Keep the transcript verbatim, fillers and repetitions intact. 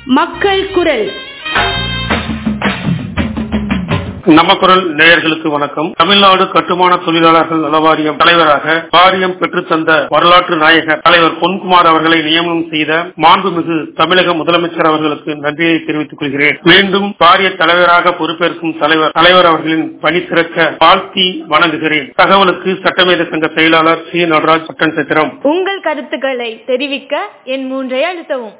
மக்கள் குரல். நம்ம குரல் நேயர்களுக்கு வணக்கம். தமிழ்நாடு கட்டுமான தொழிலாளர்கள் நலவாரியம் தலைவராக வாரியம் பெற்றுத்தந்த வரலாற்று நாயகர் தலைவர் பொன்குமார் அவர்களை நியமனம் செய்த மாண்புமிகு தமிழக முதலமைச்சர் அவர்களுக்கு நன்றியை தெரிவித்துக் கொள்கிறேன். மீண்டும் வாரிய தலைவராக பொறுப்பேற்கும் தலைவர் தலைவர் அவர்களின் பணி சிறக்க வாழ்த்தி வணங்குகிறேன். தகவலுக்கு சட்டமேத சங்க செயலாளர் சி நடராஜ், சட்டம் சத்திரம். உங்கள் கருத்துக்களை தெரிவிக்க என் மூன்றை அழுத்தவும்.